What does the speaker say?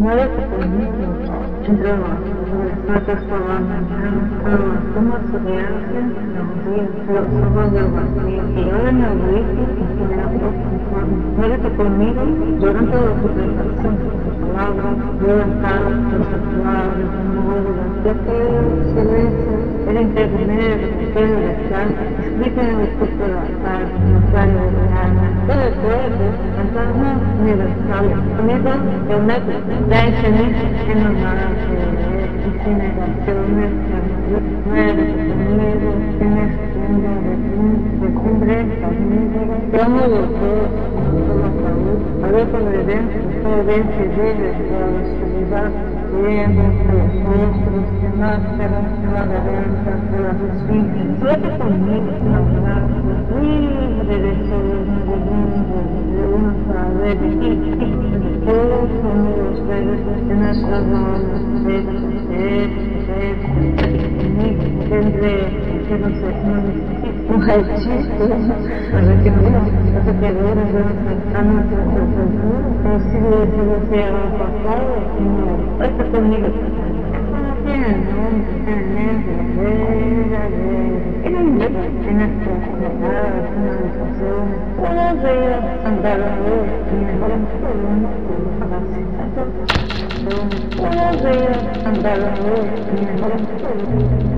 Muévete conmigo entre nuestras palabras, como estudiante, los ojos del vacío, y ahora en el grito, en la profesión. Muévete conmigo durante la presentación de tus palabras, levantadas por tus palabras, móviles, ya que el silencio, el intermedio que debe estar, explica en el curso de la tarde, necesario de la alma, debe ser, entornos universales, unidos el método, la excelencia en los manos y sin negaciones, muévete conmigo, en este mundo de cumbre, llamo los dos, como salud, a ver con evidencia, libre de la oscuridad, viendo los monstruos que nacen en la garganta de las esfinges. Suelta conmigo la gracia, libre de todo el mundo, de una saber de ti, todos somos los seres de nuestras almas, tendré que no sé, un hechizo para que no se quede a nuestra cultura, como si lo sea pasado, no, está conmigo. Tiene en nuestras miradas, finalizaciones, todos ellos andar a ver, todos ellos andar a ver,